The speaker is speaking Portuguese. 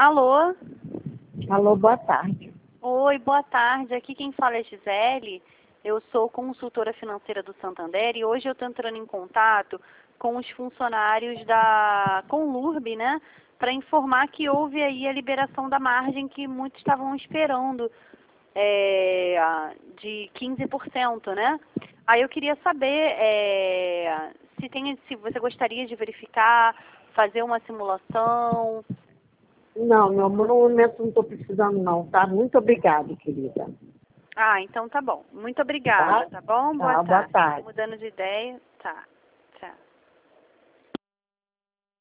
Alô? Alô, boa tarde. Oi, boa tarde. Aqui quem fala é Gisele. Eu sou consultora financeira do Santander e hoje eu estou entrando em contato com os funcionários da Conlurb, né? Para informar que houve aí a liberação da margem que muitos estavam esperando, de 15%, né? Aí eu queria saber se você gostaria de verificar, fazer uma simulação. Não, meu amor, no momento não estou precisando não, tá? Muito obrigada, querida. Ah, então tá bom. Muito obrigada, tá bom? Boa Tá, boa tarde. tarde. Mudando de ideia, tá.